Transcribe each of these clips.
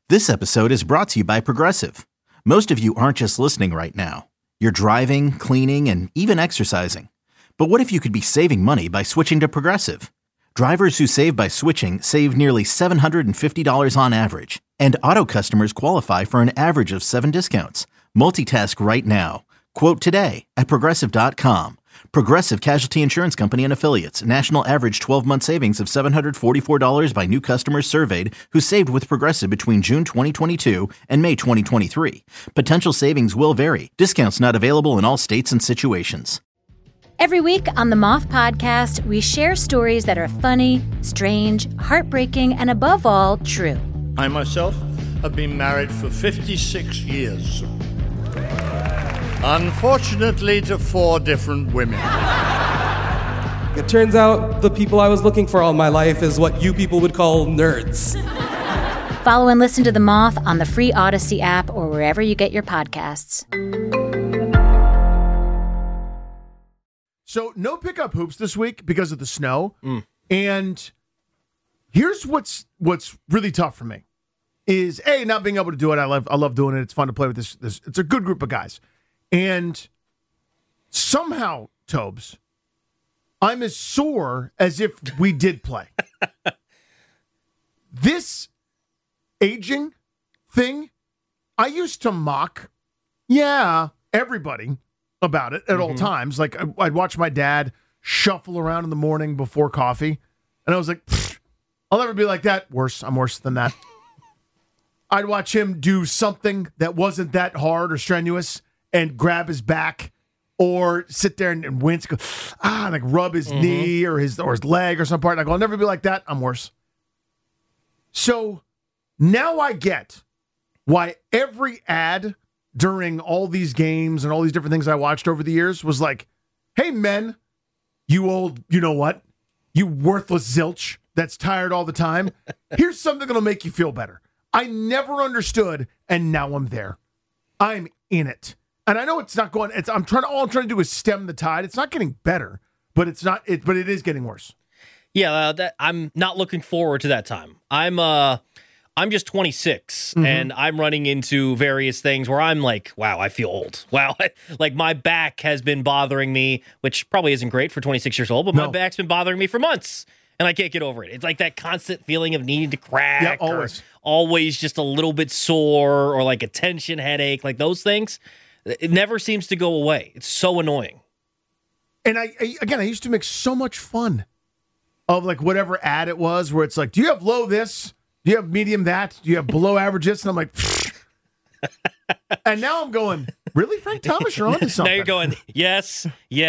This episode is brought to you by Progressive. Most of you aren't just listening right now. You're driving, cleaning, and even exercising. But what if you could be saving money by switching to Progressive? Drivers who save by switching save nearly $750 on average. And auto customers qualify for an average of 7 discounts. Multitask right now. Quote today at Progressive.com. Progressive Casualty Insurance Company and Affiliates. National average 12-month savings of $744 by new customers surveyed who saved with Progressive between June 2022 and May 2023. Potential savings will vary. Discounts not available in all states and situations. Every week on the Moth Podcast, we share stories that are funny, strange, heartbreaking, and above all, true. I myself have been married for 56 years. Unfortunately, to 4 different women. It turns out the people I was looking for all my life is what you people would call nerds. Follow and listen to The Moth on the free Odyssey app or wherever you get your podcasts. So no pickup hoops this week because of the snow. And here's what's really tough for me is not being able to do it. I love doing it. It's fun to play with this. It's a good group of guys. And somehow, Tobes, I'm as sore as if we did play. This aging thing, I used to mock, everybody about it at all times. Like, I'd watch my dad shuffle around in the morning before coffee, and I was like, I'll never be like that. Worse. I'm worse than that. I'd watch him do something that wasn't that hard or strenuous and grab his back or sit there and wince, go, and like rub his knee or his leg or some part. And I go, I'll never be like that. I'm worse. So now I get why every ad during all these games and all these different things I watched over the years was like, hey, men, you old, you know what? You worthless zilch that's tired all the time. Here's something that'll make you feel better. I never understood, and now I'm there. I'm in it. And I know it's not going. All I'm trying to do is stem the tide. It's not getting better, but it's not. But it is getting worse. Yeah, I'm not looking forward to that time. I'm just 26, and I'm running into various things where I'm like, wow, I feel old. Wow, like my back has been bothering me, which probably isn't great for 26 years old, but my back's been bothering me for months, and I can't get over it. It's like that constant feeling of needing to crack. Yeah, always. Always just a little bit sore or like a tension headache, like those things. It never seems to go away. It's so annoying. And I used to make so much fun of like whatever ad it was where it's like, do you have low this? Do you have medium that? Do you have below average this? And I'm like, and now I'm going, really, Frank Thomas? You're on to something. Now you're going, yes.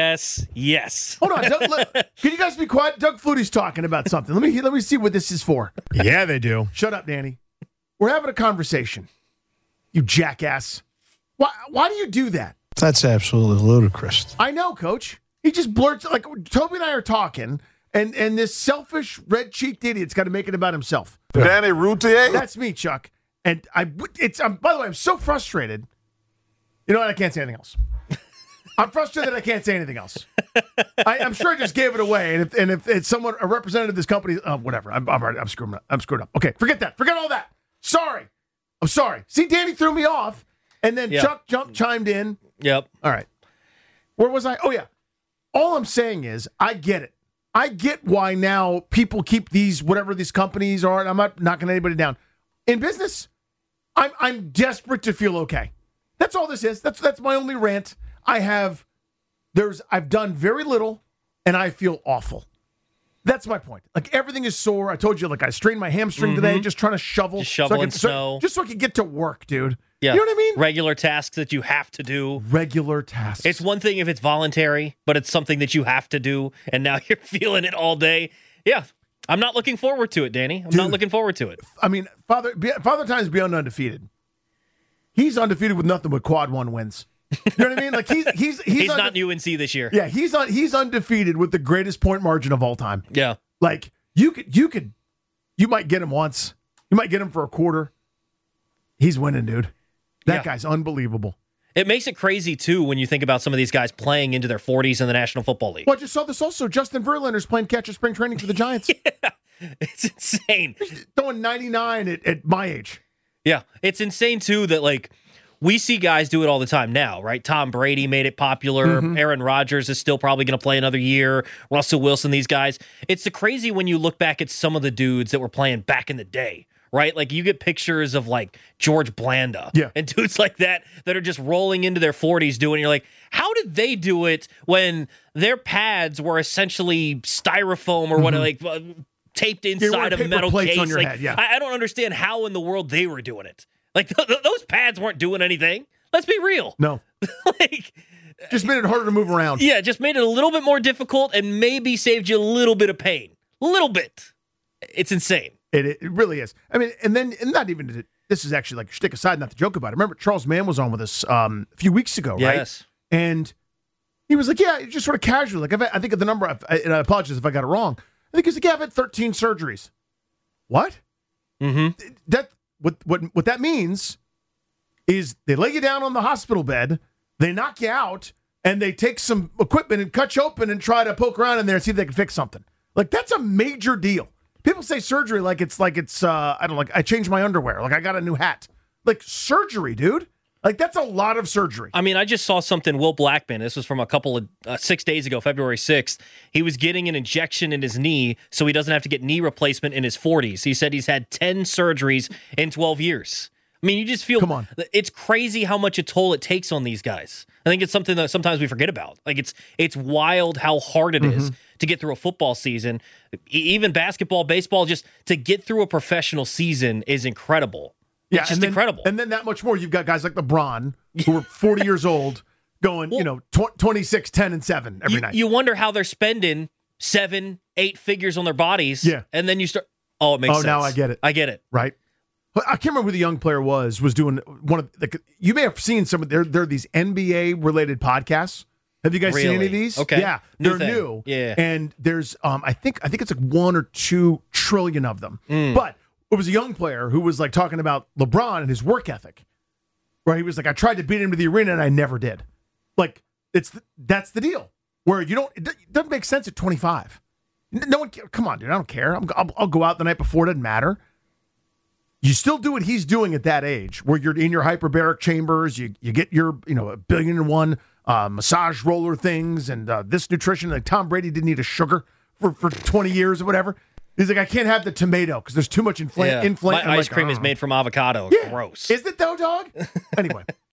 Hold on. Can you guys be quiet? Doug Flutie's talking about something. Let me see what this is for. Yeah, they do. Shut up, Danny. We're having a conversation. You jackass. Why do you do that? That's absolutely ludicrous. I know, Coach. He just blurts, like, Toby and I are talking, and this selfish, red-cheeked idiot's got to make it about himself. Danny Routier? That's me, Chuck. And by the way, I'm so frustrated. You know what? I can't say anything else. I'm frustrated that I can't say anything else. I'm sure I just gave it away. And if it's someone, a representative of this company, whatever. I'm screwed up. I'm screwed up. Okay, forget that. Forget all that. Sorry. I'm sorry. See, Danny threw me off. And then Chuck chimed in. Yep. All right. Where was I? Oh, yeah. All I'm saying is I get it. I get why now people keep these, whatever these companies are, and I'm not knocking anybody down. In business, I'm desperate to feel okay. That's all this is. That's my only rant. I've done very little, and I feel awful. That's my point. Like, everything is sore. I told you, like, I strained my hamstring today just trying to shovel. Just shoveling snow. Just so I could get to work, dude. Yeah. You know what I mean? Regular tasks that you have to do. Regular tasks. It's one thing if it's voluntary, but it's something that you have to do, and now you're feeling it all day. Yeah. I'm not looking forward to it, Danny. I'm not looking forward to it. I mean, Father Time's beyond undefeated. He's undefeated with nothing but quad 1 wins. You know what I mean? Like he's not UNC this year. Yeah, he's undefeated with the greatest point margin of all time. Yeah. Like you might get him once. You might get him for a quarter. He's winning, dude. That guy's unbelievable. It makes it crazy, too, when you think about some of these guys playing into their 40s in the National Football League. Well, I just saw this also. Justin Verlander's playing catch at spring training for the Giants. Yeah, it's insane. He's throwing 99 at my age. Yeah, it's insane too that like we see guys do it all the time now, right? Tom Brady made it popular. Aaron Rodgers is still probably going to play another year. Russell Wilson, these guys. It's the crazy when you look back at some of the dudes that were playing back in the day, right? Like you get pictures of like George Blanda and dudes like that are just rolling into their 40s doing. You're like, how did they do it when their pads were essentially styrofoam or what, like taped inside a metal case? On your like, head, yeah. I don't understand how in the world they were doing it. Like those pads weren't doing anything. Let's be real. No. Like, just made it harder to move around. Yeah, just made it a little bit more difficult and maybe saved you a little bit of pain. A little bit. It's insane. It really is. I mean, and not even, this is actually like shtick aside, not to joke about it. Remember, Charles Mann was on with us a few weeks ago, right? Yes. And he was like, yeah, just sort of casual. Like, I think of the number, and I apologize if I got it wrong. I think he's like, yeah, I've had 13 surgeries. What? What that means is they lay you down on the hospital bed, they knock you out, and they take some equipment and cut you open and try to poke around in there and see if they can fix something. Like, that's a major deal. People say surgery like it's I don't like I changed my underwear, like I got a new hat. Like surgery, dude. Like that's a lot of surgery. I mean, I just saw something. Will Blackman. This was from a couple of 6 days ago, February 6th. He was getting an injection in his knee so he doesn't have to get knee replacement in his 40s. He said he's had 10 surgeries in 12 years. I mean, you just feel. Come on. It's crazy how much a toll it takes on these guys. I think it's something that sometimes we forget about. Like it's wild how hard it is to get through a football season, even basketball, baseball. Just to get through a professional season is incredible. Yeah, it's just incredible. And then that much more. You've got guys like LeBron who are 40 years old going, 26, 10, and 7 every night. You wonder how they're spending 7, 8 figures on their bodies. Yeah. And then you start. Oh, it makes sense. Oh, now I get it. I get it. Right. I can't remember who the young player was doing one of the, you may have seen some of there are these NBA related podcasts. Have you guys seen any of these? Okay. Yeah. New They're thing. new. Yeah. And there's I think it's like 1 or 2 trillion of them. But it was a young player who was like talking about LeBron and his work ethic. Where he was like, I tried to beat him to the arena and I never did. Like that's the deal. Where it doesn't make sense at 25. No one come on, dude, I don't care. I'll go out the night before, it doesn't matter. You still do what he's doing at that age, where you're in your hyperbaric chambers, you get your, $1 billion massage roller things and this nutrition. Like Tom Brady didn't eat a sugar for 20 years or whatever. He's like, I can't have the tomato because there's too much inflation. My ice cream is made from avocado. Yeah. Gross. Is it though, dog? Anyway,